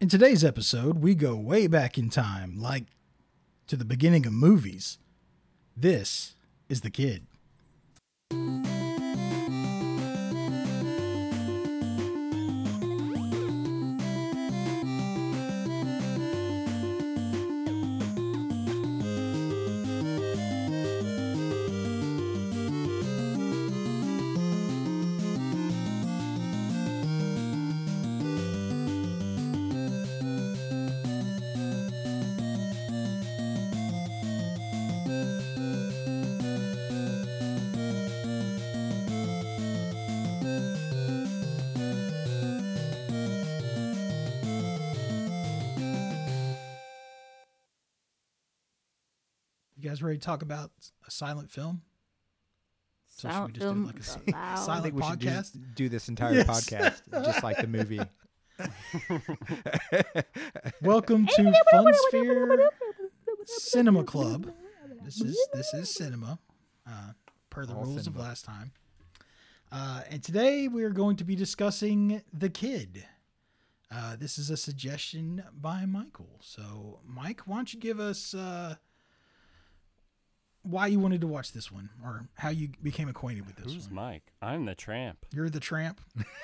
In today's episode, we go way back in time, like to the beginning of movies. This is The Kid. You guys ready to talk about a silent film? So should we just do like a I silent think we should podcast? just do this entire Yes. podcast just like the movie. Welcome to Funsphere Cinema Club. This is cinema, per the All rules cinema. of last time. And today we are going to be discussing The Kid. This is a suggestion by Michael. So, Mike, why don't you give us why you wanted to watch this one, or how you became acquainted with this Who's one? Mike? I'm the tramp. You're the tramp.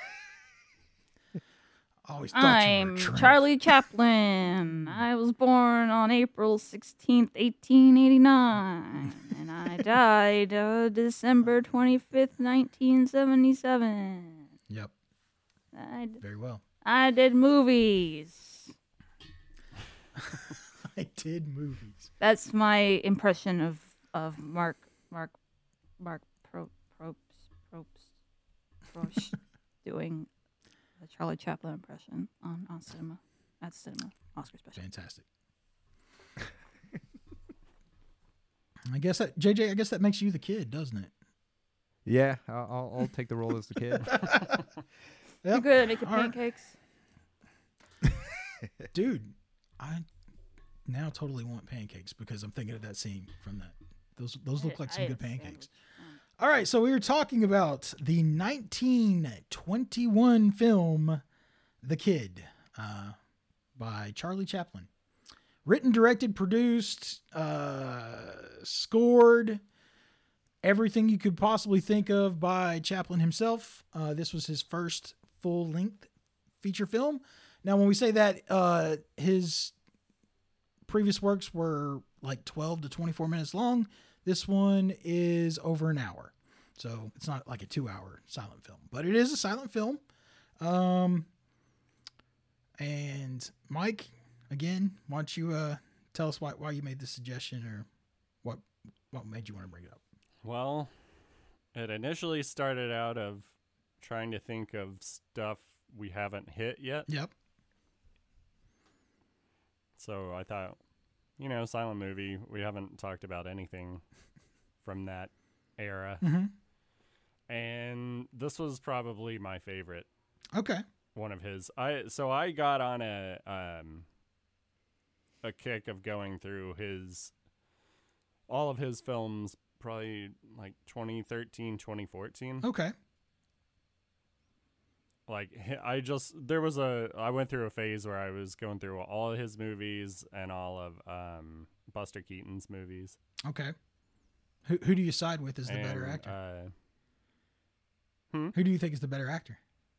Always thought you were a I'm tramp. Charlie Chaplin. I was born on April 16th, 1889, and I died December 25th, 1977. Yep, very well. I did movies. I did movies. That's my impression of Mark Probst doing the Charlie Chaplin impression on cinema at cinema Oscar special. Fantastic. I guess that JJ. I guess that makes you the kid, doesn't it? Yeah, I'll take the role as the kid. You're Yep. good at making All right. pancakes. Dude. I now totally want pancakes because I'm thinking of that scene from that. Those look like some good pancakes. All right, so we were talking about the 1921 film The Kid, by Charlie Chaplin. Written, directed, produced, scored, everything you could possibly think of by Chaplin himself. This was his first full-length feature film. Now, when we say that, his previous works were like 12 to 24 minutes long. This one is over an hour. So it's not like a 2-hour silent film, but it is a silent film. And Mike, again, why don't you tell us why you made this suggestion, or what made you want to bring it up? Well, it initially started out of trying to think of stuff we haven't hit yet. Yep. So I thought, silent movie, we haven't talked about anything from that era. Mm-hmm. And this was probably my favorite Okay. one of his. I got on a kick of going through all of his films, probably like 2013, 2014. Okay. Like I went through a phase where I was going through all of his movies and all of Buster Keaton's movies. Okay. Who do you side with as the better And, actor? Who do you think is the better actor?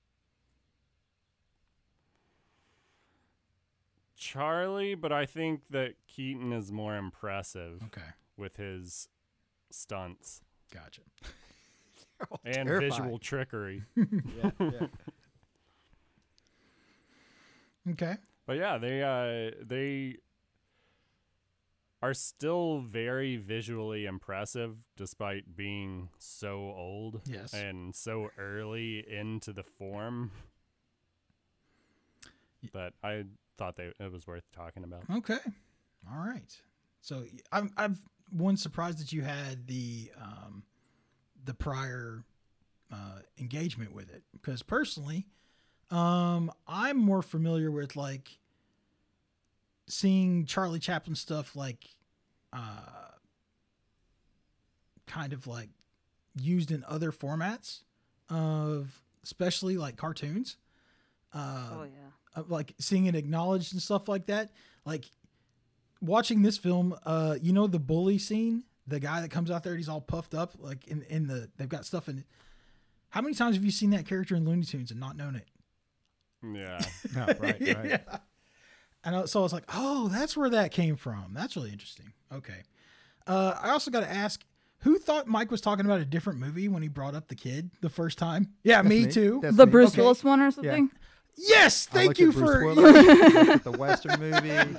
Charlie, but I think that Keaton is more impressive Okay. with his stunts Gotcha. and terrifying. visual trickery. Yeah. Okay. But yeah, they are still very visually impressive despite being so old. Yes. And so early into the form. But I thought it was worth talking about. Okay. All right. So I've one surprised that you had the prior engagement with it, because personally, I'm more familiar with like seeing Charlie Chaplin stuff like kind of like used in other formats of especially like cartoons. Oh yeah. like seeing it acknowledged and stuff like that. Like watching this film, the bully scene, the guy that comes out there and he's all puffed up, like they've got stuff in it. How many times have you seen that character in Looney Tunes and not known it? Yeah. No, right. Yeah. And so I was like, oh, that's where that came from. That's really interesting. Okay. I also got to ask, who thought Mike was talking about a different movie when he brought up the kid the first time? Yeah, me too. That's The me. Bruce Okay. Willis one or something? Yes, I thank looked you at Bruce for. Willis, I looked at the Western movie.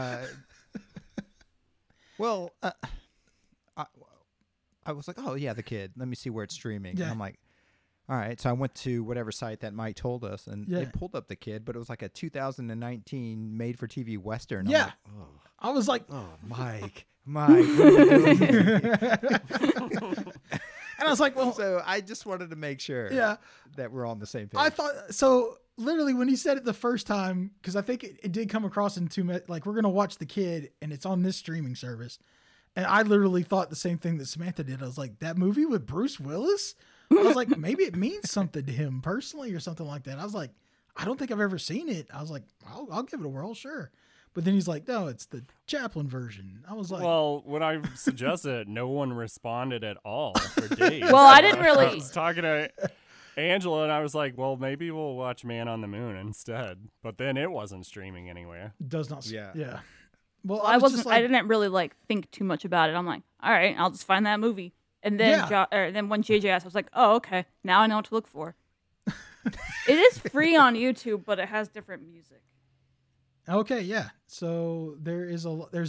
I was like, oh yeah, the kid. Let me see where it's streaming. Yeah. And I'm like, all right. So I went to whatever site that Mike told us, and Yeah. it pulled up the kid, but it was like a 2019 made-for-TV Western. Yeah. I'm like, I was like, oh, Mike, what are you doing here? and I was like, well, So I just wanted to make sure yeah. that we're on the same page. I thought so. Literally, when he said it the first time, because I think it did come across in like we're gonna watch the kid, and it's on this streaming service, and I literally thought the same thing that Samantha did. I was like, that movie with Bruce Willis. I was like, maybe it means something to him personally or something like that. I was like, I don't think I've ever seen it. I was like, I'll give it a whirl, sure. But then he's like, no, it's the Chaplin version. I was like, Well, when I suggested it, no one responded at all for days. Well, I didn't I really. was talking to Angela, and I was like, well, maybe we'll watch Man on the Moon instead. But then it wasn't streaming anywhere. does not. Yeah. Yeah. Well, I was wasn't. just like, I didn't really like think too much about it. I'm like, all right, I'll just find that movie. And then, Yeah. then when JJ asked, I was like, oh, okay, now I know what to look for. It is free on YouTube, but it has different music. Okay, yeah. So there's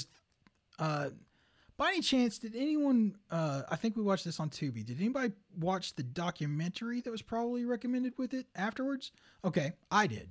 by any chance, did anyone I think we watched this on Tubi. Did anybody watch the documentary that was probably recommended with it afterwards? Okay, I did.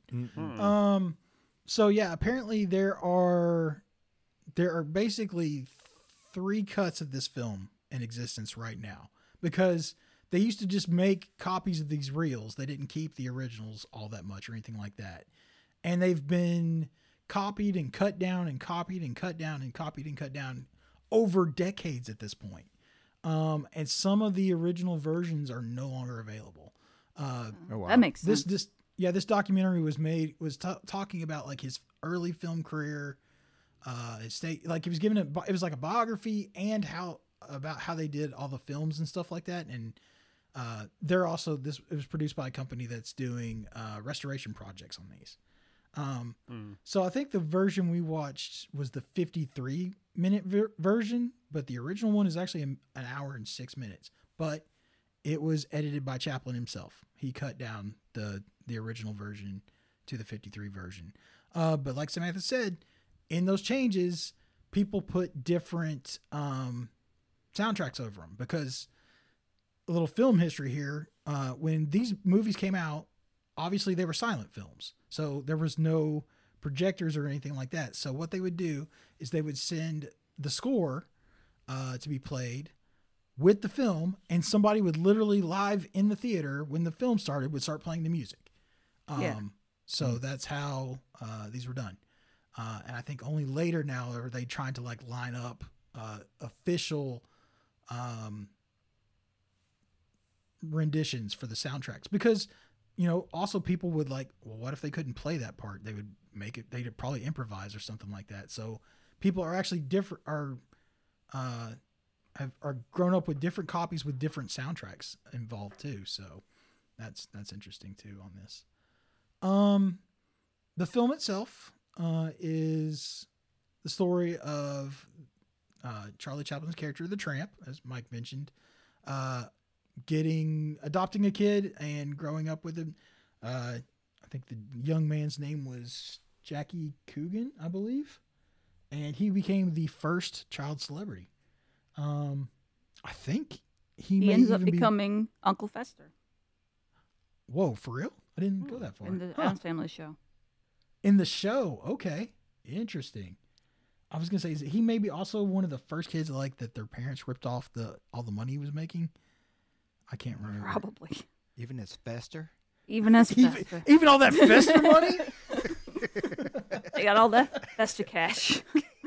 So yeah, apparently there are basically 3 cuts of this film in existence right now, because they used to just make copies of these reels. They didn't keep the originals all that much or anything like that. And they've been copied and cut down and copied and cut down and copied and cut down over decades at this point. And some of the original versions are no longer available. Oh, wow. That makes sense. This documentary was talking about like his early film career. Like he was given it was like a biography and about how they did all the films and stuff like that. And they're also it was produced by a company that's doing restoration projects on these. So I think the version we watched was the 53-minute version, but the original one is actually an hour and 6 minutes. But it was edited by Chaplin himself. He cut down the original version to the 53 version. But like Samantha said, in those changes, people put different soundtracks over them, because a little film history here. When these movies came out, obviously they were silent films. So there was no projectors or anything like that. So what they would do is they would send the score to be played with the film, and somebody would literally live in the theater when the film started would start playing the music. So that's how these were done. And I think only later now are they trying to like line up official renditions for the soundtracks, because also people would like, well, what if they couldn't play that part? They would make it, they'd probably improvise or something like that. So people are actually different, are grown up with different copies with different soundtracks involved too. So that's interesting too on this. The film itself is the story of Charlie Chaplin's character, the Tramp, as Mike mentioned, adopting a kid and growing up with him. I think the young man's name was Jackie Coogan, I believe, and he became the first child celebrity. I think He ends up becoming Uncle Fester Whoa, for real? I didn't go that far. in the Addams Family show. In the show, okay, interesting. I was gonna say, is he maybe also one of the first kids that their parents ripped off all the money he was making? I can't remember. Probably. Even as Fester? Even as Fester. Even all that Fester money? They got all that Fester cash.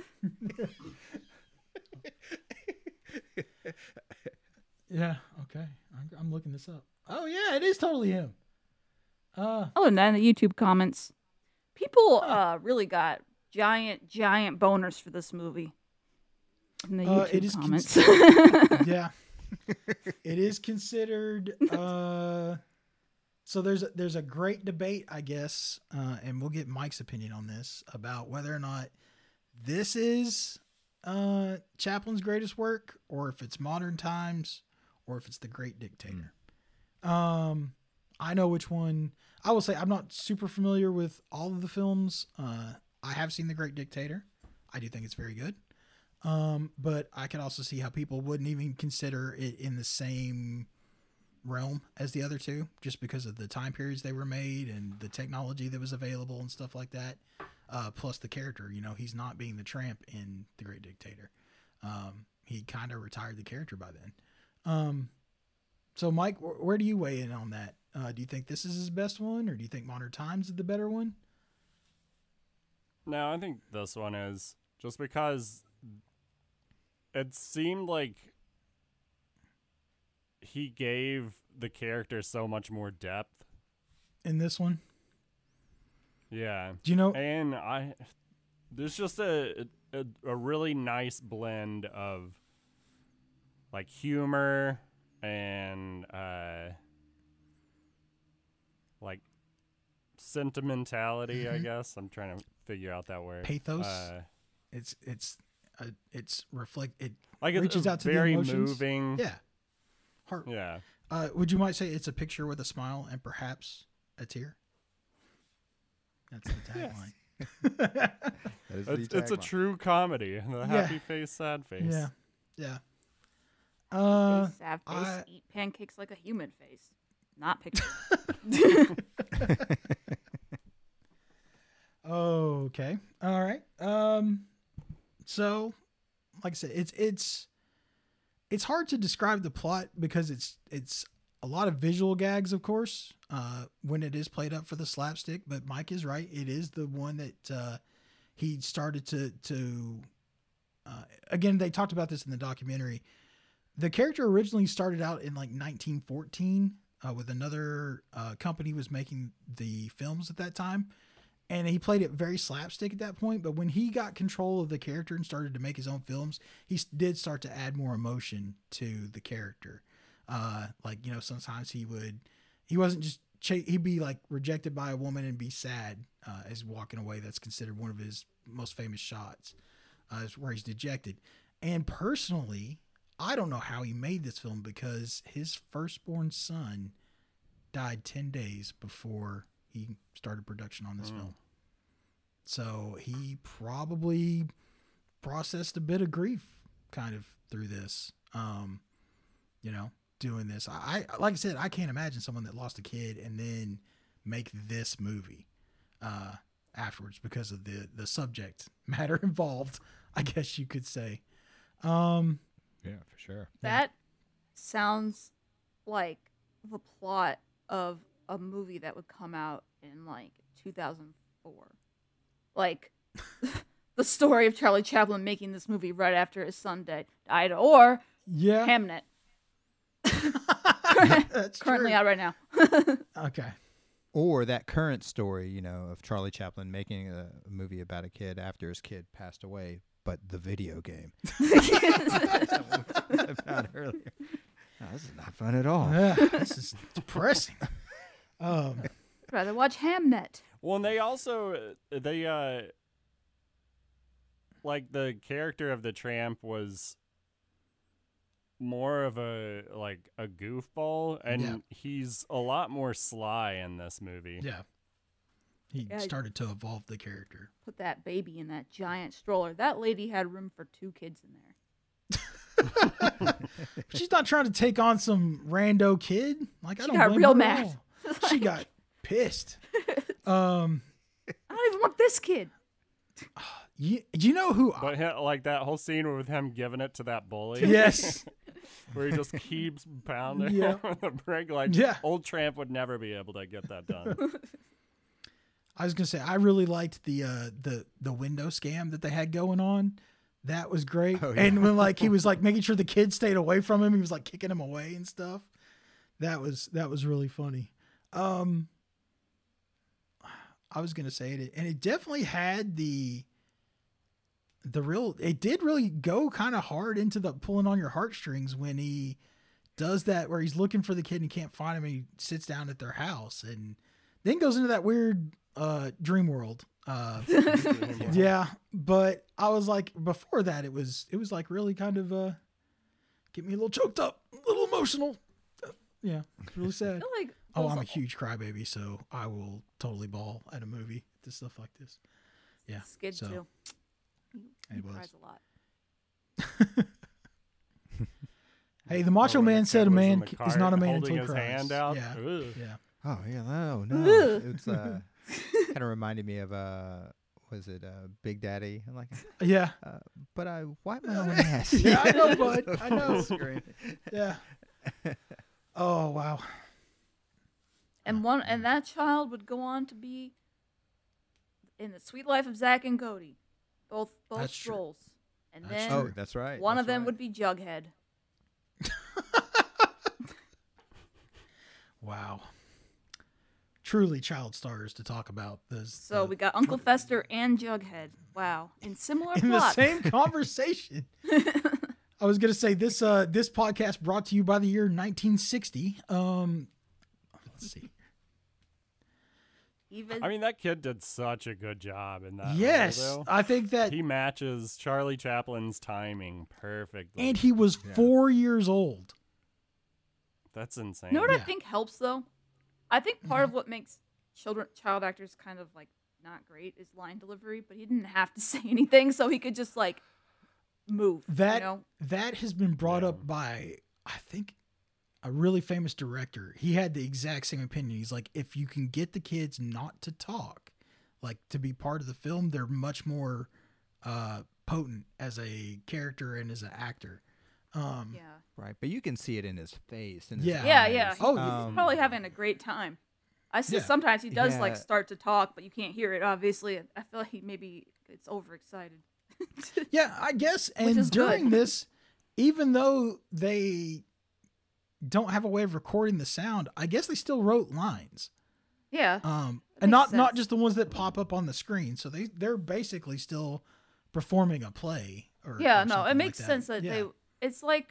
Yeah, okay. I'm looking this up. Oh yeah, it is totally him. Oh, and then the YouTube comments. People really got giant boners for this movie in the YouTube it is comments. Yeah. It is considered so there's a great debate, I guess, and we'll get Mike's opinion on this about whether or not this is Chaplin's greatest work, or if it's Modern Times, or if it's The Great Dictator. I know which one. I will say I'm not super familiar with all of the films. I have seen The Great Dictator. I do think it's very good. But I could also see how people wouldn't even consider it in the same realm as the other two, just because of the time periods they were made and the technology that was available and stuff like that. Plus the character, he's not being the tramp in The Great Dictator. He kind of retired the character by then. So Mike, where do you weigh in on that? Do you think this is his best one, or do you think Modern Times is the better one? No, I think this one is, just because it seemed like he gave the character so much more depth In this one? Yeah. Do you know? And there's just a really nice blend of like humor and like sentimentality, I guess. I'm trying to figure out that word. Pathos. It's reflect. It like reaches it's out to very the emotions. moving. Yeah. Heart. Yeah. Would you might say it's a picture with a smile and perhaps a tear? That's the tagline. That is the It's a tagline. true comedy. The happy face, sad face. Yeah. Yeah. Sad face, I- eat pancakes like a human face. Not picture. Okay. All right. So, like I said, it's hard to describe the plot because it's a lot of visual gags, of course, when it is played up for the slapstick. But Mike is right; it is the one that he started to. Again, they talked about this in the documentary. The character originally started out in like 1914 with another company was making the films at that time. And he played it very slapstick at that point. But when he got control of the character and started to make his own films, he did start to add more emotion to the character. Like, sometimes he wasn't just, he'd be like rejected by a woman and be sad as walking away. That's considered one of his most famous shots, where he's dejected. And personally, I don't know how he made this film because his firstborn son died 10 days before he started production on this film. So he probably processed a bit of grief kind of through this, doing this. I like I said, I can't imagine someone that lost a kid and then make this movie afterwards because of the subject matter involved, I guess you could say. Yeah, for sure. That sounds like the plot of a movie that would come out in like 2004. Like the story of Charlie Chaplin making this movie right after his son died, or Yeah. Hamnet. That's Currently true. out right now. Okay. Or that current story, of Charlie Chaplin making a movie about a kid after his kid passed away, but the video game. I found earlier. No, this is not fun at all. Yeah, this is depressing. I'd rather watch Hamnet. Well, and they also like the character of the tramp was more of a goofball, and he's a lot more sly in this movie. Yeah. He Yeah. started to evolve the character. Put that baby in that giant stroller. That lady had room for 2 kids in there. She's not trying to take on some rando kid. Like, I She don't got blame real her at mad. all. She got pissed. I don't even want this kid. You know who? But like that whole scene with him giving it to that bully. Yes. Where he just keeps pounding Yeah. on the brick. Like, Yeah. old tramp would never be able to get that done. I was gonna say I really liked the window scam that they had going on. That was great. Oh, yeah. And when he was making sure the kids stayed away from him, he was kicking him away and stuff. That was really funny. I was gonna say it, and it definitely had the real. It did really go kind of hard into the pulling on your heartstrings when he does that, where he's looking for the kid and he can't find him, and he sits down at their house, and then goes into that weird dream world. Yeah, but I was like, before that, it was like really kind of get me a little choked up, a little emotional. Yeah, it's really sad. I feel like Oh, I'm a huge crybaby, so I will totally bawl at a movie to stuff like this. Yeah, Skid so too. He it was. cries a lot. Hey, the Macho Or when Man the said kid a was in man the is car not a man holding until he his cries. hand out. Yeah, Ugh. yeah, Oh yeah, no. Ugh. It's kind of reminded me of was it Big Daddy? I'm like, yeah. but I wipe my own ass. Yeah, I know, bud. I know. Screen. Yeah. Oh wow. And that child would go on to be in The Sweet Life of Zack and Cody, both That's true. roles. And That's then true. Oh, that's right. one that's of them right. would be Jughead. Wow. Truly child stars to talk about. So we got Uncle Fester and Jughead. Wow, in similar in plot. the same conversation. I was gonna say this podcast brought to you by the year 1960. Let's see. Even I mean, that kid did such a good job in that. Yes, role, I think that, though. He matches Charlie Chaplin's timing perfectly. and he was 4 years old. That's insane. you know what I Yeah. think helps though? I think part of what makes child actors kind of like not great is line delivery, but he didn't have to say anything, so he could just like move. That you know? that has been brought Yeah. up by, I think, a really famous director. He had the exact same opinion. He's like, if you can get the kids not to talk, like to be part of the film, they're much more potent as a character and as an actor. Yeah. Right, but you can see it in his face. And Yeah. Yeah. Oh, He's probably having a great time. I see Yeah. sometimes he does like Yeah. start to talk, but you can't hear it. Obviously, I feel like he maybe gets overexcited. Yeah, I guess. And is during good. this, even though they don't have a way of recording the sound, I guess they still wrote lines. Yeah. And makes not sense. just the ones that pop up on the screen. So they're basically still performing a play. Or Yeah, or no, something it makes like sense that Yeah. they. It's like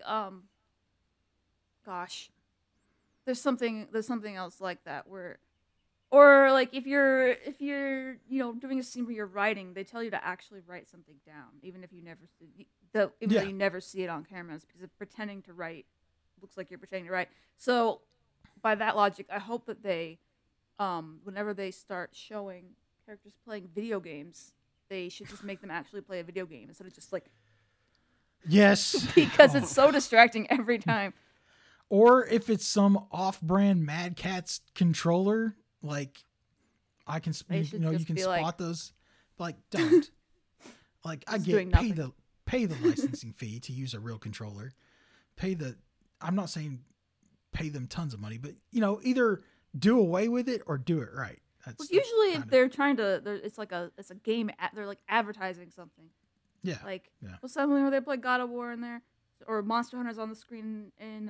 gosh, there's something else like that where, or like if you're doing a scene where you're writing, they tell you to actually write something down, even if you never see though Yeah. you never see it on cameras because of pretending to write looks like you're pretending to write. So by that logic, I hope that they, whenever they start showing characters playing video games, they should just make them actually play a video game instead of just like. Yes. Because it's so distracting every time. Or if it's some off-brand Mad Catz controller, like I can, They you should know, you just can be spot like- those. Like, don't. Like, I Just get doing pay the licensing fee to use a real controller. I'm not saying pay them tons of money, but either do away with it or do it right. That's Well, usually if kinda- they're trying to, it's a game. They're like advertising something. yeah. Like Yeah. what's that one where they play God of War in there, or Monster Hunter's on the screen in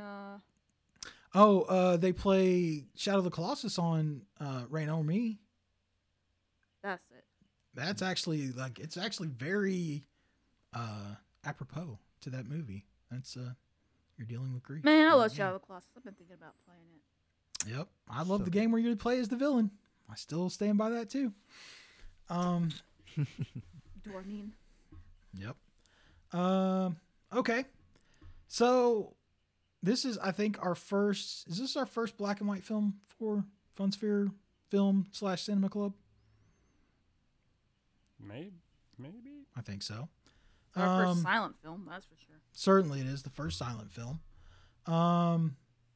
They play Shadow of the Colossus on Reign on Me. that's it. That's actually it's actually very apropos to that movie. That's you're dealing with grief. Man, I in love that Shadow of the Colossus. I've been thinking about playing it. game. Yep, I love So the good. game where you play as the villain. I still stand by that too. Dornine. Yep. Okay. So this is, I think, is this our first black and white film for Funsphere Film / Cinema Club? Maybe. I think so. Our first silent film, that's for sure. Certainly it is the first silent film. And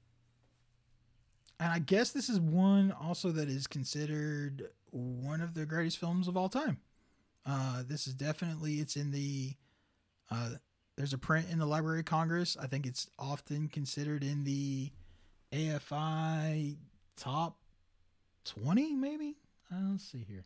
I guess this is one also that is considered one of the greatest films of all time. This is definitely, it's in the, there's a print in the Library of Congress. I think it's often considered in the AFI top 20, maybe? Let's see here.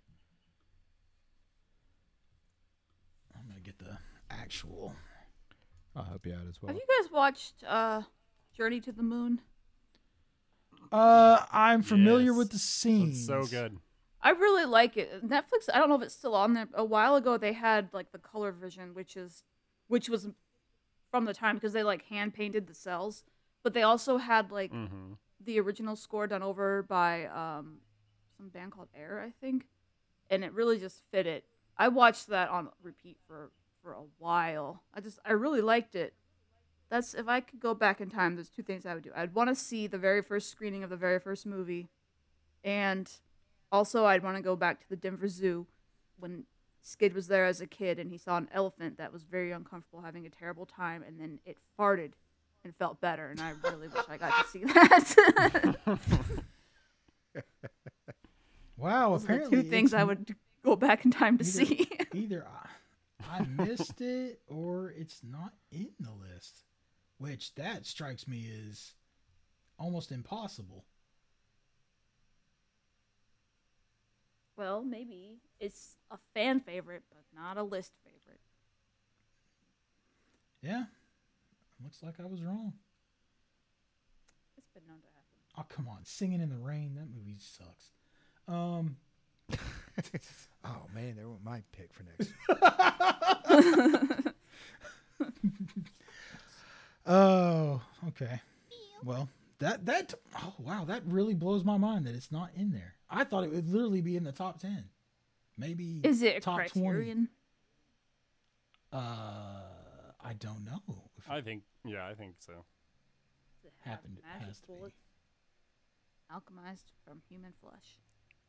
I'm going to get the actual. I'll help you out as well. Have you guys watched Journey to the Moon? I'm familiar Yes. with the scenes. It's so good. I really like it. Netflix, I don't know if it's still on there. A while ago they had like the color vision, which was from the time because they like hand painted the cells, but they also had like the original score done over by some band called Air, I think, and it really just fit it. I watched that on repeat for a while. I really liked it. That's if I could go back in time, there's two things I would do. I'd want to see the very first screening of the very first movie, and also I'd want to go back to the Denver Zoo when Skid was there as a kid and he saw an elephant that was very uncomfortable, having a terrible time, and then it farted and felt better, and I really wish I got to see that. Wow, Those are the apparently two things it's I would go back in time to see. either I missed it or it's not in the list, which that strikes me as almost impossible. Well, maybe it's a fan favorite, but not a list favorite. Yeah, looks like I was wrong. It's been known to happen. Oh, come on. Singing in the Rain. That movie sucks. Oh man, that was my pick for next. Oh, okay. Well, oh wow, that really blows my mind that it's not in there. I thought it would literally be in the top 10. Maybe Is it a top Criterion? 20. I don't know. I think so. Does it have Happened, it magic has to be. bullets alchemized from human flesh?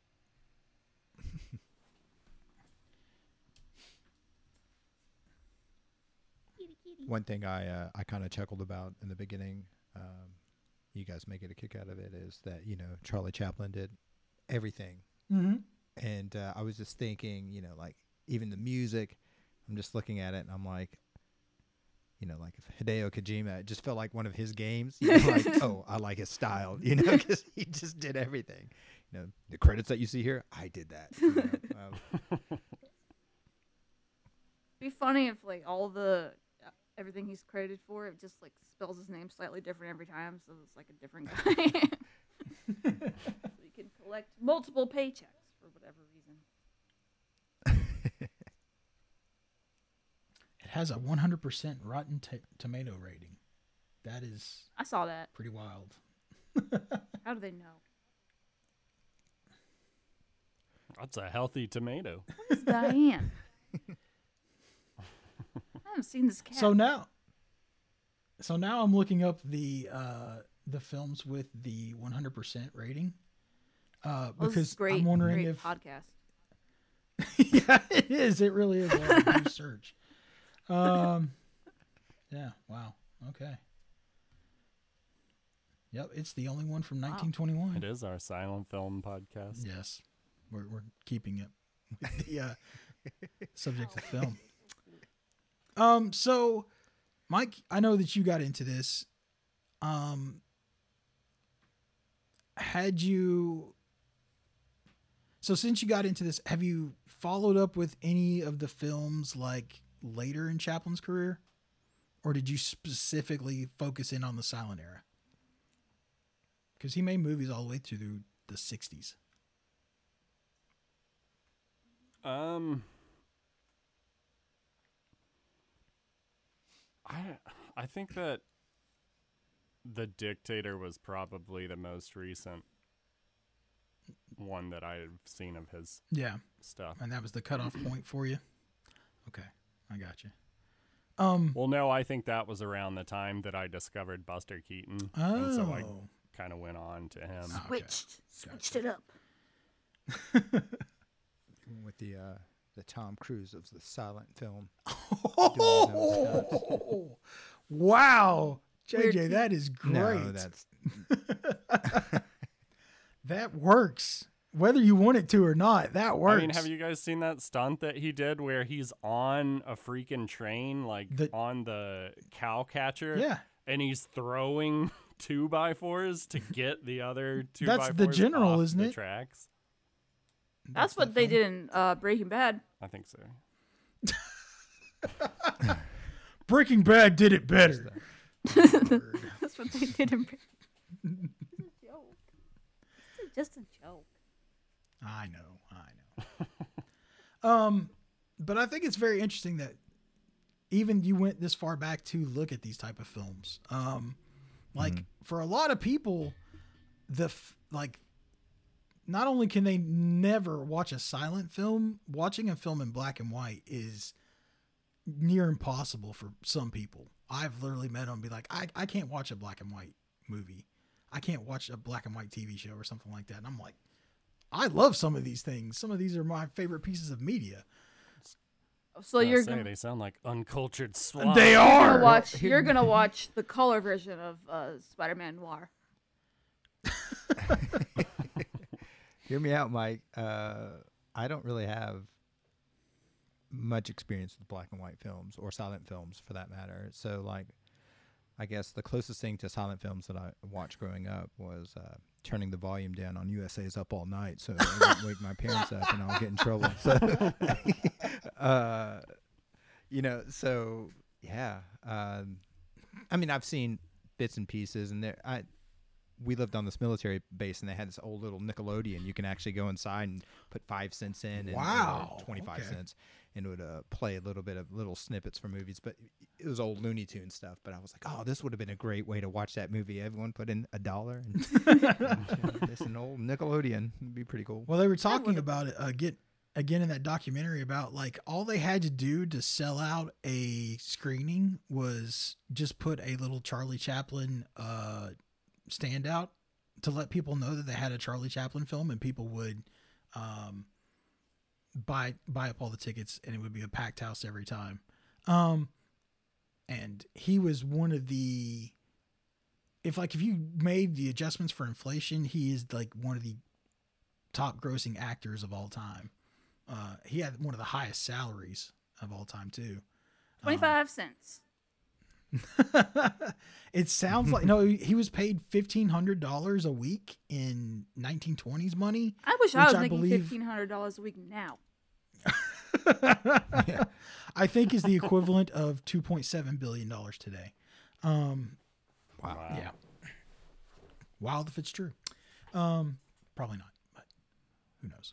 One thing I kind of chuckled about in the beginning, you guys may get a kick out of it, is that Charlie Chaplin did everything, and I was just thinking, like even the music. I'm just looking at it and I'm like, like if Hideo Kojima, it just felt like one of his games. Like, oh, I like his style, because he just did everything. The credits that you see here, I did that. It'd be funny if like all the everything he's credited for, it just like spells his name slightly different every time, so it's like a different guy. So you can collect multiple paychecks for whatever reason. It has a 100% Rotten Tomato rating. That is I saw that. pretty wild. How do they know? That's a healthy tomato. Where's Diane? I haven't seen this cat. So now I'm looking up the films with the 100% rating. Well, this is Because great, I'm wondering great if podcast. yeah, it is. It really is a research. Yeah. Wow. Okay. Yep. It's the only one from 1921. It is our silent film podcast. Yes. We're keeping it with the subject of film. So Mike, I know that you got into this. Since you got into this, have you followed up with any of the films like later in Chaplin's career? Or did you specifically focus in on the silent era? Because he made movies all the way through the 60s. I think that The Dictator was probably the most recent one that I've seen of his Yeah. stuff. And that was the cutoff point for you? Okay. I got you. Well, no, I think that was around the time that I discovered Buster Keaton. Oh. And so I kind of went on to him. Okay. Switched it up. With the Tom Cruise of the silent film. Oh, wow. Weird JJ, kid. that is great. No, that's That works. Whether you want it to or not, that works. I mean, have you guys seen that stunt that he did where he's on a freaking train, like on the cow catcher? Yeah. And he's throwing 2x4s to get the other 2x4s That's the general, off isn't the it? tracks. That's what they did in Breaking Bad. I think so. Breaking Bad did it better. That's what they did in Breaking Bad. It's a joke. It's just a joke. I know. But I think it's very interesting that even you went this far back to look at these type of films. For a lot of people, not only can they never watch a silent film, watching a film in black and white is near impossible for some people. I've literally met them and be like, I can't watch a black and white movie. I can't watch a black and white TV show or something like that. And I'm like, I love some of these things. Some of these are my favorite pieces of media. So they sound like uncultured swine. They are. You're gonna watch the color version of Spider-Man Noir. Hear me out, Mike. I don't really have much experience with black and white films or silent films for that matter. So, I guess the closest thing to silent films that I watched growing up was turning the volume down on USA's Up All Night so I wouldn't wake my parents up and I'll get in trouble. So, I've seen bits and pieces, and we lived on this military base, and they had this old little Nickelodeon. You can actually go inside and put 5 cents in, and 25 cents, and it would play a little bit of little snippets from movies. But it was old Looney Tunes stuff. But I was like, oh, this would have been a great way to watch that movie. Everyone put in $1, and this an old Nickelodeon. It'd be pretty cool. Well, they were talking about it again in that documentary about all they had to do to sell out a screening was just put a little Charlie Chaplin standout to let people know that they had a Charlie Chaplin film, and people would buy up all the tickets, and it would be a packed house every time. And he was one of the, if you made the adjustments for inflation, he is one of the top grossing actors of all time. He had one of the highest salaries of all time too. 25 cents. It sounds like he was paid $1,500 a week in 1920s money. I wish I was making $1,500 a week now. Yeah. I think is the equivalent of $2.7 billion today. Wow. Yeah. Wild if it's true. Probably not, but who knows?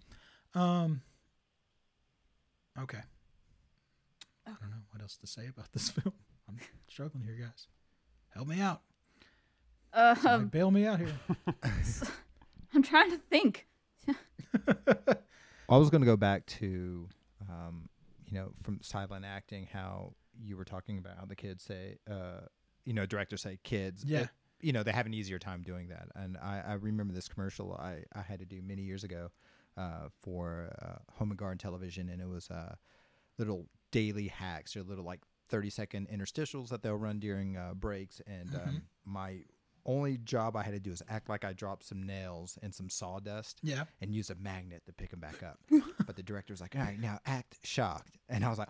Okay. I don't know what else to say about this film. I'm struggling here, guys. Help me out. Bail me out here. I'm trying to think. I was going to go back to, from silent acting, how you were talking about how the kids say, directors say kids. Yeah. They have an easier time doing that. And I remember this commercial I had to do many years ago for Home and Garden Television, and it was little daily hacks or little 30-second interstitials that they'll run during breaks. And my only job I had to do is act like I dropped some nails and some sawdust and use a magnet to pick them back up. But the director was like, all right, now act shocked. And I was like,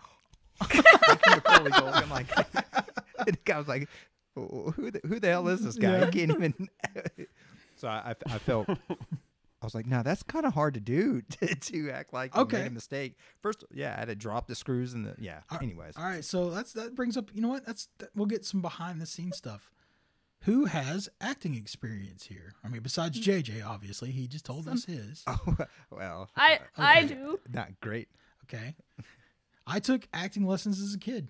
I'm like, the guy was like, who the hell is this guy? I can't even. So I felt, I was like, no, that's kind of hard to do to act like you made a mistake. First, I had to drop the screws and anyways. All right. So that brings up, you know what? We'll get some behind the scenes stuff. Who has acting experience here? I mean, besides JJ, obviously, he just told us his. Oh, well. I do. Not great. Okay. I took acting lessons as a kid.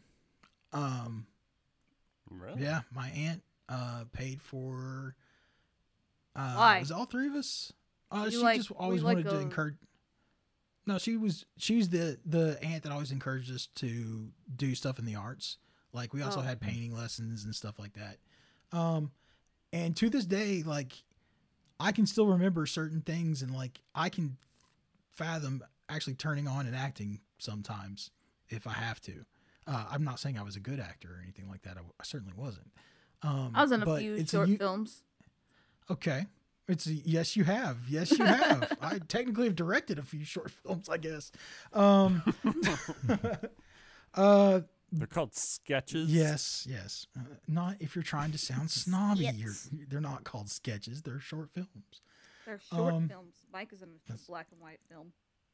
Really? Yeah, my aunt paid for. Why? Was it all three of us? She just were always you wanted to encourage. No, she's the aunt that always encouraged us to do stuff in the arts. Like we also had painting lessons and stuff like that. And to this day, I can still remember certain things, and I can fathom actually turning on and acting sometimes if I have to. I'm not saying I was a good actor or anything like that. I certainly wasn't. I was in a few short films. Okay. Yes, you have. Yes, you have. I technically have directed a few short films, I guess. They're called sketches. Yes. Not if you're trying to sound snobby. They're not called sketches. They're short films. They're short films. Mike is in a black and white film.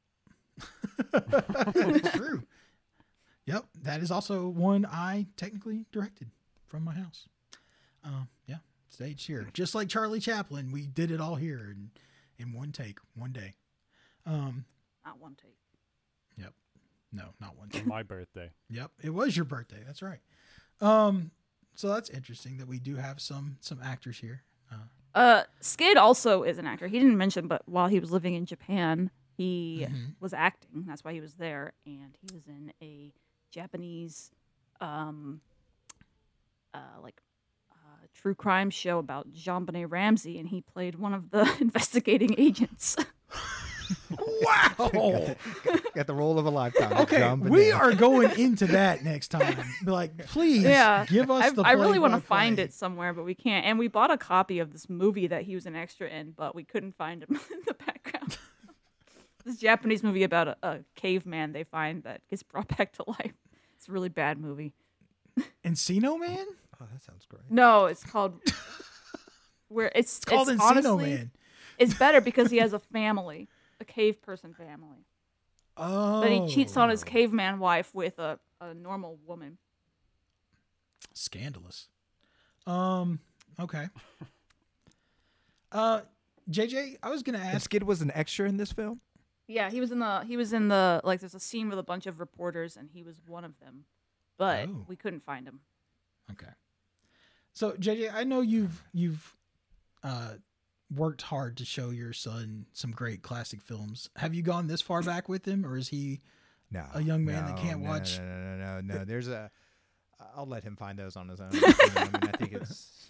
It's true. Yep, that is also one I technically directed from my house. Staged here, just like Charlie Chaplin. We did it all here in one take, one day. Not one take. Yep. No, not once. On my birthday. Yep, it was your birthday. That's right. So that's interesting that we do have some actors here. Skid also is an actor. He didn't mention, but while he was living in Japan, he was acting. That's why he was there, and he was in a Japanese, true crime show about JonBenet Ramsey, and he played one of the investigating agents. Wow! Got the role of a lifetime. Okay, we are going into that next time. Be like, please, give us the. I really want to find it somewhere, but we can't. And we bought a copy of this movie that he was an extra in, but we couldn't find him in the background. This Japanese movie about a caveman they find that gets brought back to life. It's a really bad movie. Encino Man? Oh, that sounds great. No, it's called. It's called Encino honestly, Man. It's better because he has a family, a cave person family. Oh. But he cheats on his caveman wife with a normal woman. Scandalous. Okay. JJ, I was gonna And ask. Skid was an extra in this film? Yeah, he was in the like there's a scene with a bunch of reporters and he was one of them. But we couldn't find him. Okay. So JJ, I know you've worked hard to show your son some great classic films. Have you gone this far back with him, or is he a young man that can't watch? No. There's I'll let him find those on his own. I mean, I think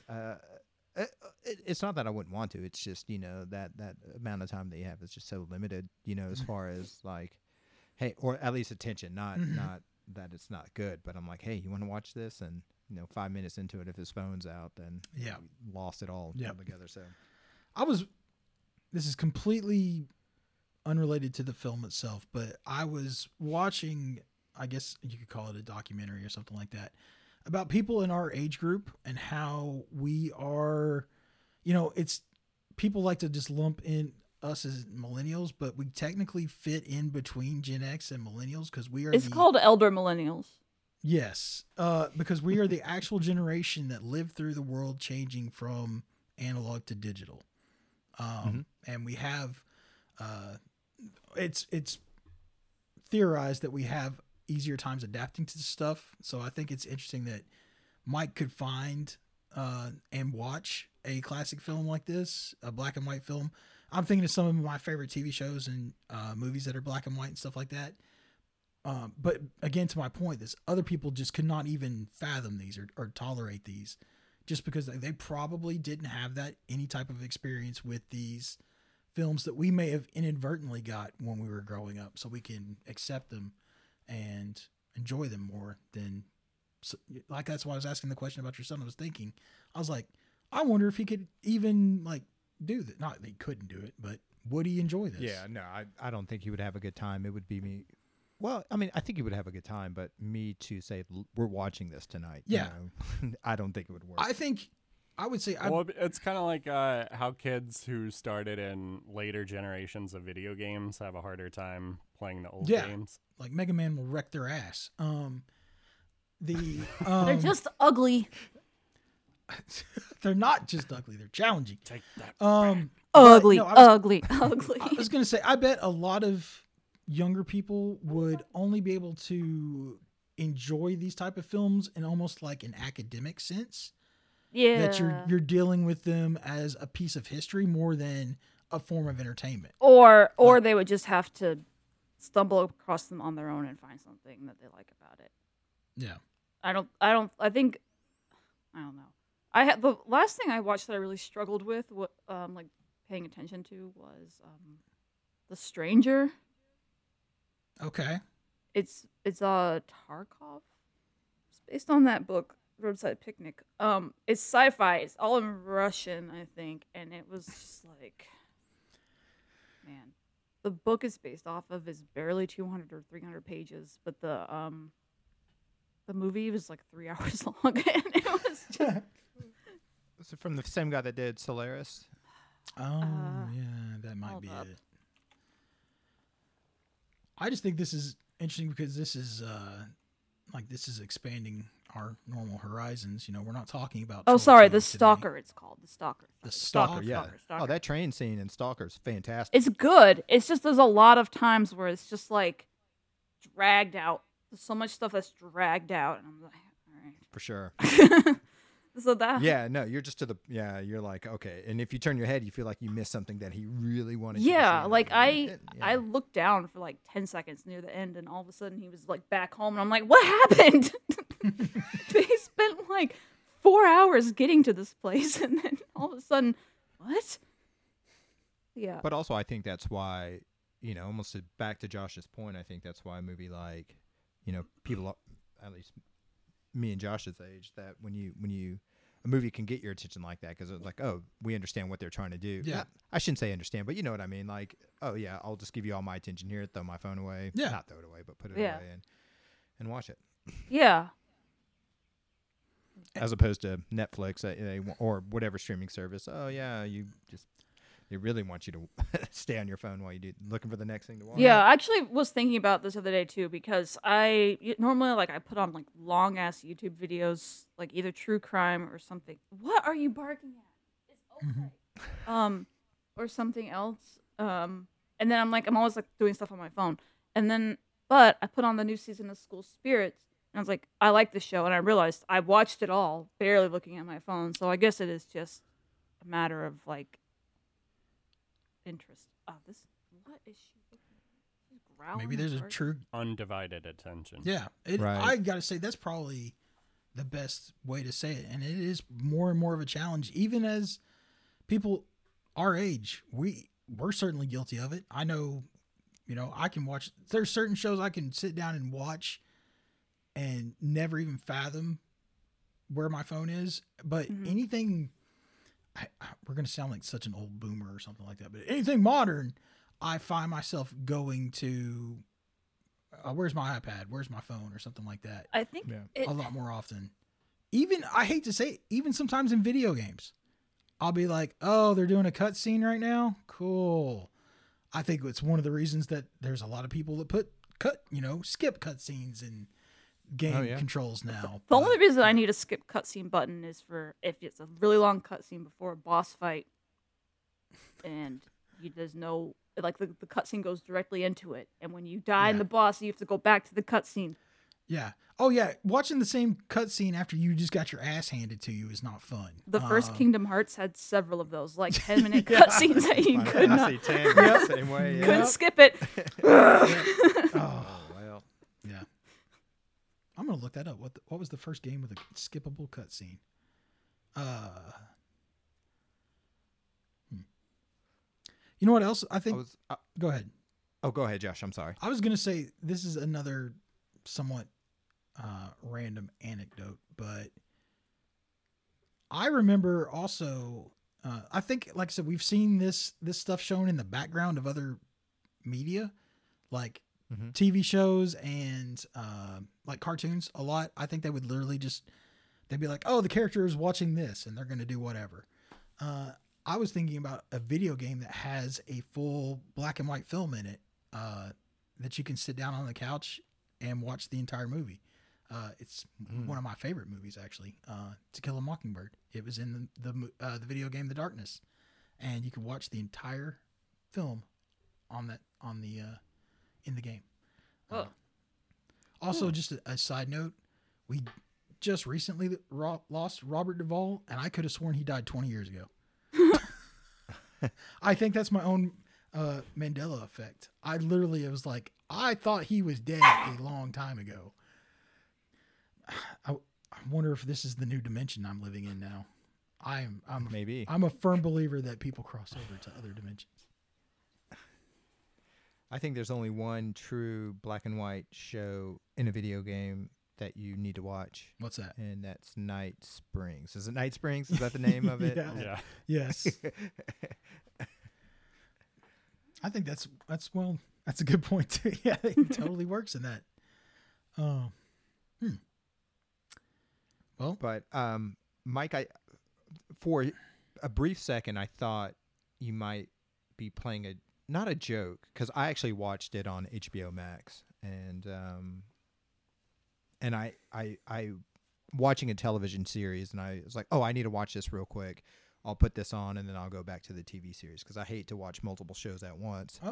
it's not that I wouldn't want to. It's just, that amount of time that you have is just so limited, as far as like, hey, or at least attention, not that it's not good, but I'm like, hey, you want to watch this? And 5 minutes into it, if his phone's out, then we lost it all altogether. So this is completely unrelated to the film itself, but I was watching, I guess you could call it a documentary or something like that, about people in our age group and how we are, it's people like to just lump in us as millennials, but we technically fit in between Gen X and millennials because we are. It's called elder millennials. Yes, because we are the actual generation that lived through the world changing from analog to digital, and we have. It's theorized that we have easier times adapting to stuff. So I think it's interesting that Mike could find and watch a classic film like this, a black and white film. I'm thinking of some of my favorite TV shows and movies that are black and white and stuff like that. But again, to my point, this other people just could not even fathom these or tolerate these, just because they probably didn't have that any type of experience with these films that we may have inadvertently got when we were growing up, so we can accept them and enjoy them more than like. That's why I was asking the question about your son. I was thinking, I was like, I wonder if he could even like do that. Not that he couldn't do it, but would he enjoy this? Yeah, no, I don't think he would have a good time. It would be me. Well, I mean, I think he would have a good time, but me to say we're watching this tonight, I don't think it would work. I would say, well, it's kind of like how kids who started in later generations of video games have a harder time playing the old games. Like Mega Man will wreck their ass. They're just ugly. They're not just ugly; they're challenging. Take that. Ugly. I was gonna say, I bet a lot of younger people would only be able to enjoy these type of films in almost like an academic sense. Yeah. That you're dealing with them as a piece of history more than a form of entertainment. Or they would just have to stumble across them on their own and find something that they like about it. Yeah. I don't know. The last thing I watched that I really struggled with, like paying attention to, was The Stranger. Okay. It's Tarkov. It's based on that book, Roadside Picnic. It's sci-fi. It's all in Russian, I think, and it was just like, man, the book is based off of is barely 200 or 300 pages, but the movie was like 3 hours long, and it was just. Was it from the same guy that did Solaris? Oh, yeah, that might be it. I just think this is interesting because this is expanding our normal horizons. We're not talking about. Oh, sorry, The Stalker. It's called The Stalker. The Stalker, yeah. Stalker. Oh, that train scene in Stalker is fantastic. It's good. It's just there's a lot of times where it's just like, dragged out. There's so much stuff that's dragged out, and I'm like, all right. For sure. So that Yeah, no, you're just you're like, okay. And if you turn your head, you feel like you missed something that he really wanted you to yeah, see. like I Yeah. looked down for like 10 seconds near the end, and all of a sudden he was like back home, and I'm like, what happened? They spent like 4 hours getting to this place, and then all of a sudden, what? Yeah. But also, I think that's why, almost back to Josh's point, I think that's why a movie like, people, at least me and Josh's age, that when a movie can get your attention like that, because it's like, oh, we understand what they're trying to do. Yeah. I shouldn't say understand, but you know what I mean? Like, oh, yeah, I'll just give you all my attention here, throw my phone away. Yeah. Not throw it away, but put it Yeah. away and watch it. Yeah. As opposed to Netflix or whatever streaming service. Oh, yeah, they really want you to stay on your phone while you do looking for the next thing to watch. Yeah, I actually was thinking about this the other day too, because normally like I put on like long ass YouTube videos, like either true crime or something. What are you barking at? It's okay. Or something else. And then I'm always like doing stuff on my phone. But I put on the new season of School Spirits, and I was like, I like this show, and I realized I watched it all barely looking at my phone. So I guess it is just a matter of like interest. Oh, what is she looking at? She's growling. Maybe there's a hard. true. Undivided attention. Yeah, Right. I gotta say that's probably the best way to say it, and it is more and more of a challenge, even as people our age. We're certainly guilty of it. I know, I can watch. There's certain shows I can sit down and watch, and never even fathom where my phone is. But anything, we're gonna sound like such an old boomer or something like that. But anything modern, I find myself going to. Where's my iPad? Where's my phone? Or something like that. I think Yeah. A lot more often. Even, I hate to say it, even sometimes in video games, I'll be like, oh, they're doing a cutscene right now? Cool. I think it's one of the reasons that there's a lot of people that skip cutscenes and game controls now. the only reason I need a skip cutscene button is for if it's a really long cutscene before a boss fight, and there's no like the cutscene goes directly into it, and when you die in the boss, you have to go back to the cutscene. Yeah. Oh, yeah. Watching the same cutscene after you just got your ass handed to you is not fun. The first Kingdom Hearts had several of those, like 10-minute cutscenes that you could not Same way. Yeah. couldn't skip it. Oh, Well. yeah. I'm going to look that up. What was the first game with a skippable cutscene? You know what else? I think. Go ahead. Oh, go ahead, Josh. I'm sorry. I was going to say this is another somewhat random anecdote, but I remember also. I think, like I said, we've seen this stuff shown in the background of other media, like TV shows and like cartoons a lot. I think they would literally they'd be like, oh, the character is watching this and they're going to do whatever. I was thinking about a video game that has a full black and white film in it that you can sit down on the couch and watch the entire movie. It's one of my favorite movies, actually. To Kill a Mockingbird. It was in the video game The Darkness, and you could watch the entire film in the game. Oh. Also, just a side note, we just recently lost Robert Duvall, and I could have sworn he died 20 years ago. I think that's my own Mandela effect. It was like, I thought he was dead a long time ago. I wonder if this is the new dimension I'm living in now. Maybe. I'm a firm believer that people cross over to other dimensions. I think there's only one true black and white show in a video game that you need to watch. What's that? And that's Night Springs. Is it Night Springs? Is that the name of it? Yeah. Yes. I think that's a good point too. Yeah, it totally works in that. Well, But Mike, for a brief second, I thought you might be playing not a joke, because I actually watched it on HBO Max, and I watching a television series, and I was like, oh, I need to watch this real quick. I'll put this on, and then I'll go back to the TV series, because I hate to watch multiple shows at once. oh,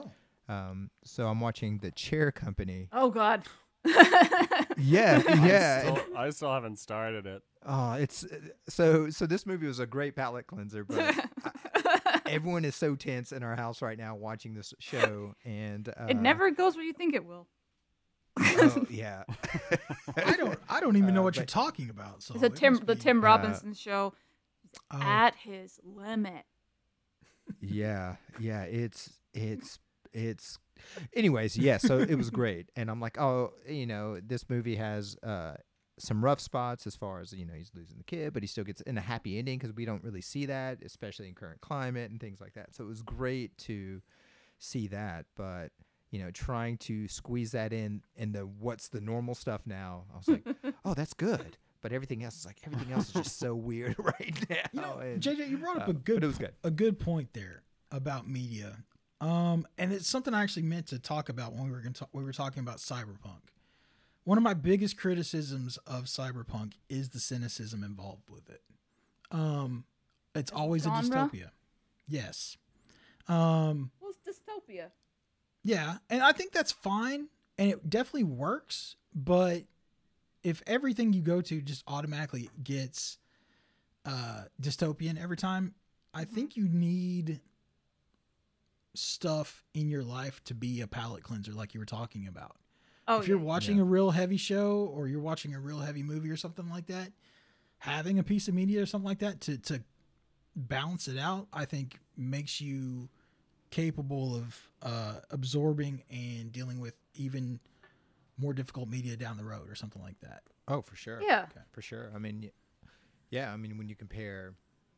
So I'm watching The Chair Company. Oh God. Yeah, yeah. I still haven't started it. Oh, it's so this movie was a great palate cleanser, but everyone is so tense in our house right now watching this show, and It never goes where you think it will. oh, yeah. I don't even know what you're but- talking about. So It's the Tim Robinson show. He's Oh. at his limit. Yeah, it's anyways, yeah, so it was great. And I'm like, oh, this movie has some rough spots as far as, he's losing the kid, but he still gets in a happy ending because we don't really see that, especially in current climate and things like that. So it was great to see that, but trying to squeeze that in the what's the normal stuff now, I was like, oh, that's good. But everything else is just so weird right now. And, JJ, you brought up but it was good. a good point there about media. And it's something I actually meant to talk about when we were talking about Cyberpunk. One of my biggest criticisms of Cyberpunk is the cynicism involved with it. It's always a Genre? dystopia. Yes. Well, it's dystopia. Yeah, and I think that's fine, and it definitely works, but if everything you go to just automatically gets dystopian every time, I think you need stuff in your life to be a palate cleanser like you were talking about. Oh, If you're yeah. watching a real heavy show or you're watching a real heavy movie or something like that, having a piece of media or something like that to balance it out, I think makes you capable of absorbing and dealing with even more difficult media down the road or something like that. Oh, for sure. Yeah. For sure. I mean, yeah, I mean, when you compare,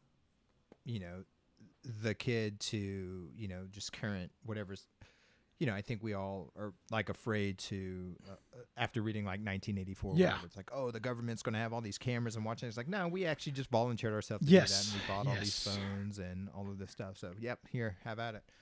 the kid to, just current whatever's, I think we all are like afraid to, after reading like 1984, Yeah. whatever, it's like, oh, the government's going to have all these cameras and watching. It's like, no, we actually just volunteered ourselves to Yes. do that. And we bought all these Yes. phones and all of this stuff. So, yep, here, have at it.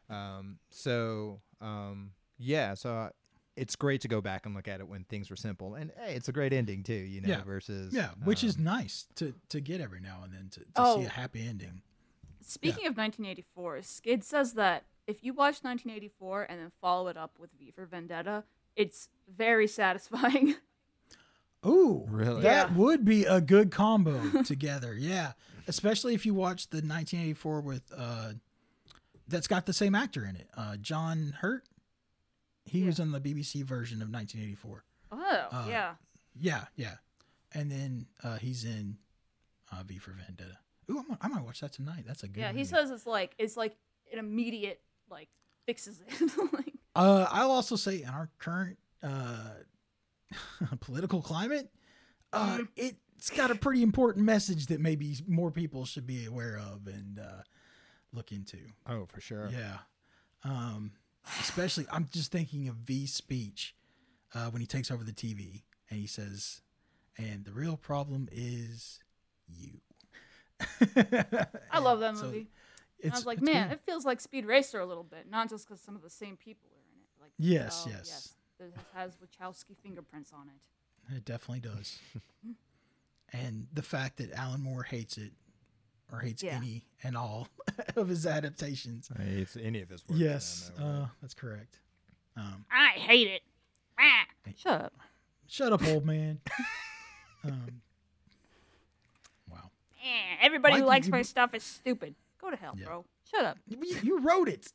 Yeah, so it's great to go back and look at it when things were simple. And hey, it's a great ending too, Yeah. versus. Yeah, which is nice to get every now and then to Oh. see a happy ending. Speaking of 1984, Skid says that if you watch 1984 and then follow it up with V for Vendetta, it's very satisfying. Ooh, Really? that Yeah. would be a good combo together. Yeah, especially if you watch the 1984 with that's got the same actor in it, John Hurt. He was in the BBC version of 1984. Oh, yeah. Yeah, and then he's in V for Vendetta. Ooh, I might watch that tonight. That's a good. Yeah, he movie. says it's like an immediate fixes it. Like, I'll also say in our current political climate, it's got a pretty important message that maybe more people should be aware of and look into. Oh, for sure. Yeah. Especially, I'm just thinking of V's speech when he takes over the TV and he says, and the real problem is you. I love that So movie. I was like, it's man, good. it feels like Speed Racer a little bit, not just because some of the same people are in it. Like, Yes, oh, yes. This has Wachowski fingerprints on it. It definitely does. And the fact that Alan Moore hates it or hates Yeah. any and all of his adaptations. It's any of his work. Yes, I know, right? that's correct. I hate it. Ah. Shut up. Shut up, old man. Wow. Everybody who Mikey, likes you- my stuff is stupid. Go to hell, Yeah. bro. Shut up. You wrote it.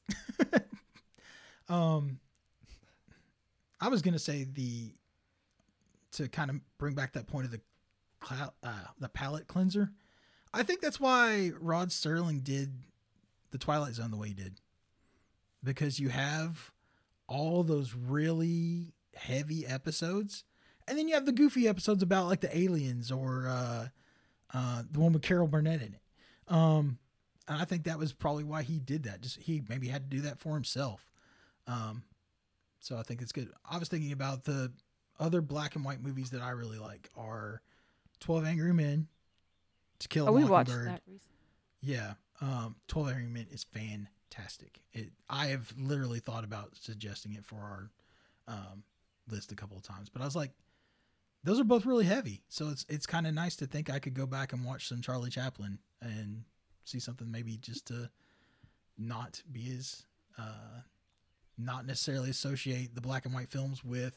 I was gonna say to kind of bring back that point of the palate cleanser. I think that's why Rod Serling did the Twilight Zone the way he did, because you have all those really heavy episodes, and then you have the goofy episodes about like the aliens or the one with Carol Burnett in it. And I think that was probably why he did that. Just he maybe had to do that for himself. So I think it's good. I was thinking about the other black and white movies that I really like are 12 Angry Men, To Kill a Oh, we watched Mockingbird. that recently. Yeah. 12 Angry Men is fantastic. I have literally thought about suggesting it for our list a couple of times, but I was like, those are both really heavy. So it's kind of nice to think I could go back and watch some Charlie Chaplin and see something maybe just to not be as not necessarily associate the black and white films with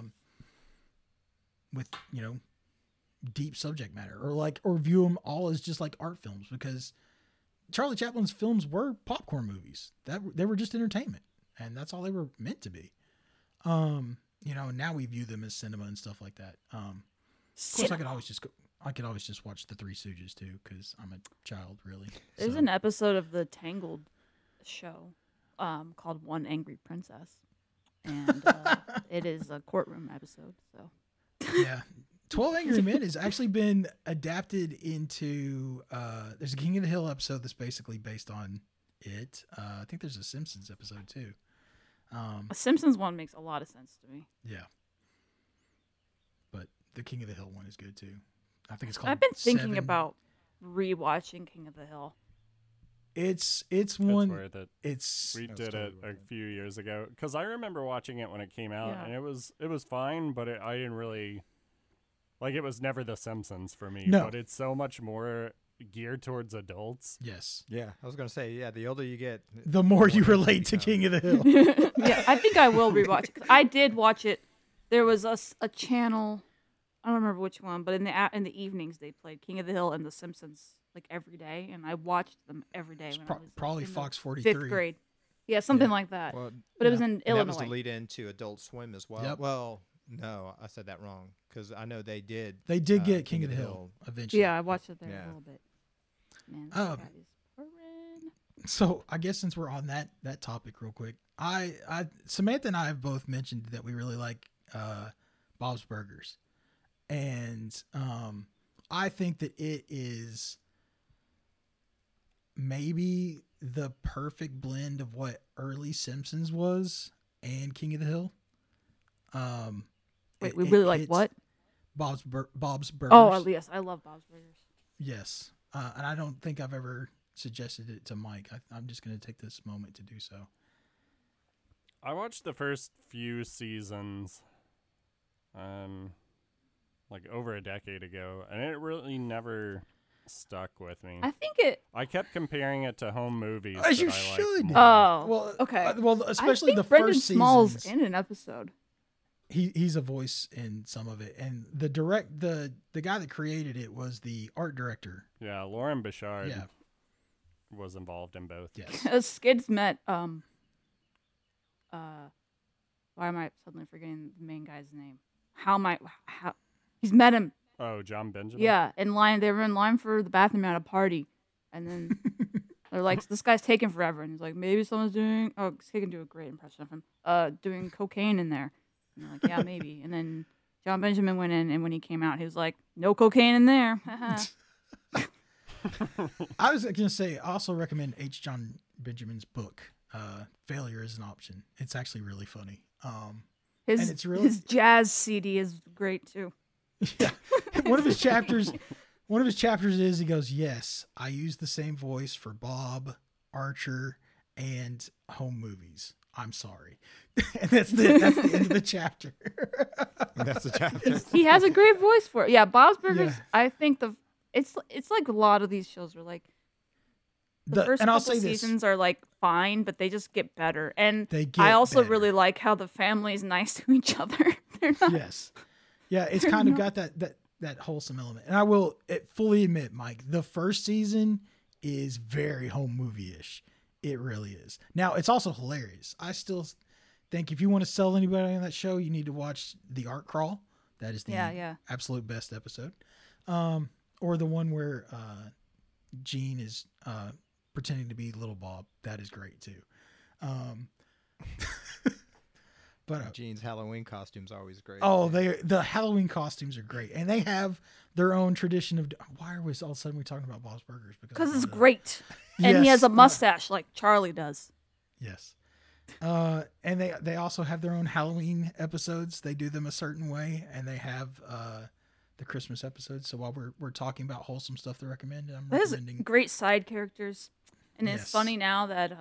deep subject matter, or view them all as just like art films, because Charlie Chaplin's films were popcorn movies. They were just entertainment, and that's all they were meant to be. Now we view them as cinema and stuff like that. Of course, I could always just watch The Three Stooges too, because I'm a child, really. There's an episode of the Tangled show called One Angry Princess, and it is a courtroom episode. So yeah, 12 Angry Men has actually been adapted into. There's a King of the Hill episode that's basically based on it. I think there's a Simpsons episode too. A Simpsons one makes a lot of sense to me. Yeah, but the King of the Hill one is good too. I think it's called. I've been thinking about rewatching King of the Hill. It's one. Worth it. We did totally it a few years ago because I remember watching it when it came out, and it was fine, but I didn't really like. It was never The Simpsons for me. No. But it's so much more geared towards adults. Yes. Yeah, I was gonna say, the older you get, The more you relate to King of the Hill. Yeah, I think I will rewatch it. 'Cause I did watch it. There was a channel, I don't remember which one, but in the evenings they played King of the Hill and The Simpsons like every day, and I watched them every day when I was probably in the Fox 43. 5th grade. Yeah, something like that. well, But it was yeah. in and Illinois. that was the lead into Adult Swim as well. Yep. Well, no, I said that wrong because I know they did. They did get King of the Hill eventually. Yeah, I watched it there Yeah. a little bit. Man, this Um, guy is purring. So I guess since we're on that topic real quick, Samantha and I have both mentioned that we really like Bob's Burgers, and I think that it is maybe the perfect blend of what early Simpsons was and King of the Hill. Wait, we really like hits what? Bob's Burgers. Oh, yes, I love Bob's Burgers. Yes, and I don't think I've ever suggested it to Mike. I'm just going to take this moment to do so. I watched the first few seasons, like over a decade ago, and it really never stuck with me. I think it. I kept comparing it to home movies. As that you I liked should. more. Oh, Well, okay. well, especially I think the Brendan first Small's seasons. in an episode. He's a voice in some of it, and the guy that created it was the art director. Yeah, Lauren Bouchard Yeah. was involved in both. Yes. Skids met why am I suddenly forgetting the main guy's name? How he's met him. Oh, John Benjamin? Yeah, in line. They were in line for the bathroom at a party, and then they're like, "This guy's taking forever," and he's like, "Maybe someone's doing." Oh, he can do a great impression of him. Doing cocaine in there. And they're like, "Yeah, maybe." And then John Benjamin went in, and when he came out, he was like, "No cocaine in there." I was going to say, I also recommend H. John Benjamin's book, Failure is an Option. It's actually really funny. His And it's really- his jazz CD is great too. Yeah. One of his chapters is he goes, "Yes, I use the same voice for Bob, Archer, and home movies. I'm sorry." And that's the end of the chapter. That's the chapter. He has a great voice for it. Yeah, Bob's Burgers. Yeah. I think it's like a lot of these shows are like the first and I'll couple say this. seasons are like fine, but they just get better. And They get I also better. really like how the family's nice to each other. They're not. Yes. Yeah, it's kind of got that wholesome element. And I will fully admit, Mike, the first season is very home movie-ish. It really is. Now, it's also hilarious. I still think if you want to sell anybody on that show, you need to watch The Art Crawl. That is the Yeah. absolute best episode. Or the one where Gene is pretending to be Little Bob. That is great, too. But Gene's Halloween costumes are always great. oh, the Halloween costumes are great, and they have their own tradition of. Why are we all of a sudden we talking about Bob's Burgers? Because I it's wanted to- great. And he Yes, has a mustache like Charlie does. Yes, and they also have their own Halloween episodes. They do them a certain way, and they have the Christmas episodes. So while we're talking about wholesome stuff to recommend, I'm There's recommending. great side characters. And it's Yes. funny now that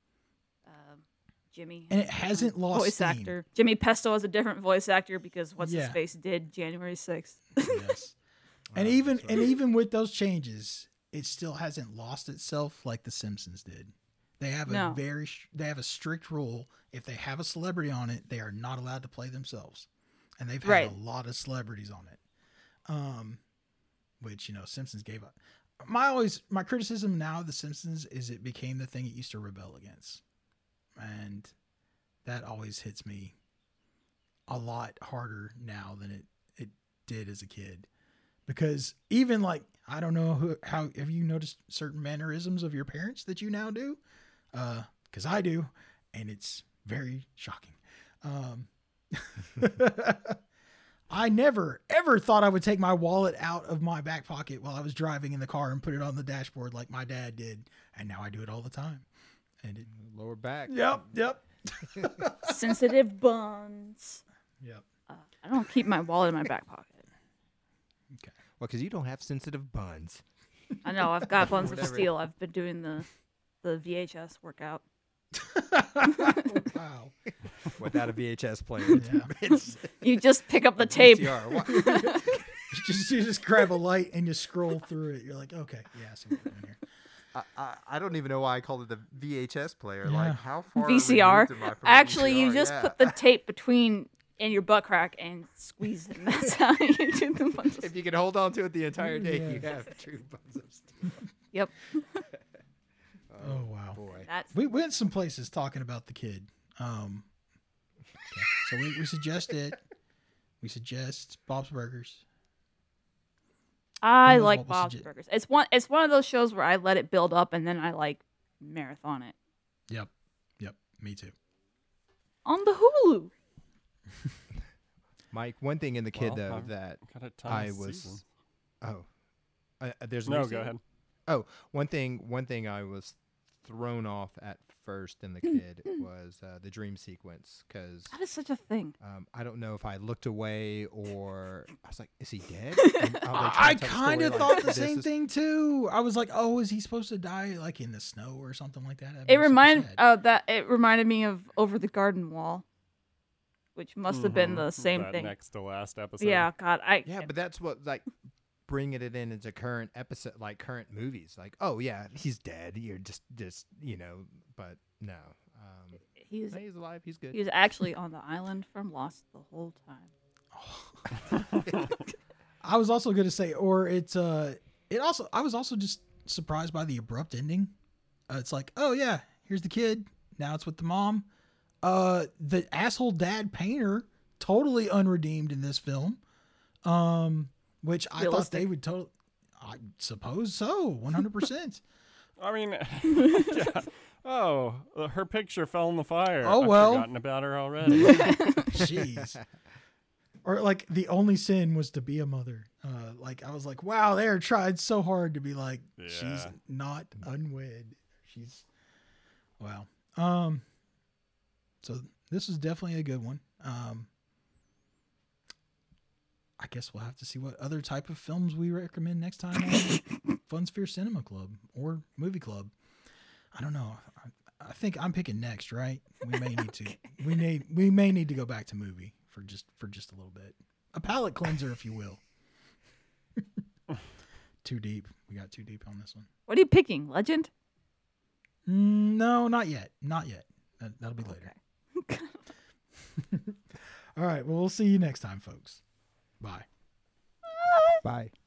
Jimmy And it hasn't lost voice steam. actor. Jimmy Pesto has a different voice actor because what's his Yeah. face did January 6th. Yes, and even with those changes, it still hasn't lost itself like The Simpsons did. They have No. they have a strict rule. If they have a celebrity on it, they are not allowed to play themselves. And they've had Right. a lot of celebrities on it. Which, Simpsons gave up. My criticism now of The Simpsons is it became the thing it used to rebel against. And that always hits me a lot harder now than it did as a kid. Because even like, I don't know how have you noticed certain mannerisms of your parents that you now do? Because I do, and it's very shocking. I never, ever thought I would take my wallet out of my back pocket while I was driving in the car and put it on the dashboard like my dad did. And now I do it all the time. And Lower back. Yep. Sensitive buns. Yep. I don't keep my wallet in my back pocket. Okay. Well, because you don't have sensitive buns. I know, I've got buns of Whatever. steel. I've been doing the VHS workout. Wow. Without a VHS player. Yeah. It's You just pick up the tape. VCR. What? You just grab a light and you scroll through it. You're like, okay, yeah, I see what we're doing here. I don't even know why I called it the VHS player. Yeah. Like, how far VCR. removed am I from Actually, VCR? you just Yeah. put the tape between in your butt crack and squeeze it. And that's how you do the buns of If you can hold on to it the entire day, Yeah. you have true buns of steel. Yep. Oh, wow. Boy. That's We went some places talking about the kid. Okay. So we suggest it. We suggest Bob's Burgers. I knows like what we'll Bob's suggest. Burgers. It's one of those shows where I let it build up and then I like marathon it Yep. Me too. on the Hulu. Mike, one thing in the kid, Well, though, I've that Got a ton I of was. seasons. Oh. There's a No, new go season? ahead. Oh, one thing I was thrown off at first in the kid was the dream sequence, because That is such a thing. I don't know if I looked away or I was like, is he dead? And are they trying I to tell a kind of story thought like, the this same is- thing too. I was like, oh, is he supposed to die like in the snow or something like that? That'd be It super sad. it reminded me of Over the Garden Wall, which must have been Mhm. the same That thing. next to last episode. Yeah, God, Yeah, but that's what like bringing it in into current episode, like current movies. Like, oh yeah, he's dead. You're just but no, he was he's alive. He's good. he was actually on the island from Lost the whole time. I was also going to say, or I was also just surprised by the abrupt ending. It's like, oh yeah, here's the kid. Now it's with the mom. The asshole dad painter, totally unredeemed in this film. Which I thought Realistic. they would I suppose so, 100%. I mean, yeah. Oh, her picture fell in the fire. Oh, I've well. forgotten about her already. Jeez. Or like the only sin was to be a mother. Like I was like, wow, they are trying so hard to be like, she's Yeah. not unwed. She's wow. So this is definitely a good one. I guess we'll have to see what other type of films we recommend next time on Funsphere Cinema Club or Movie Club. I don't know. I think I'm picking next, right? We may need to. We may need to go back to movie for just a little bit. A palate cleanser, if you will. Too deep. We got too deep on this one. What are you picking? Legend? No, not yet. Not yet. That'll be later. Okay. All right. Well, we'll see you next time, folks. Bye. Bye.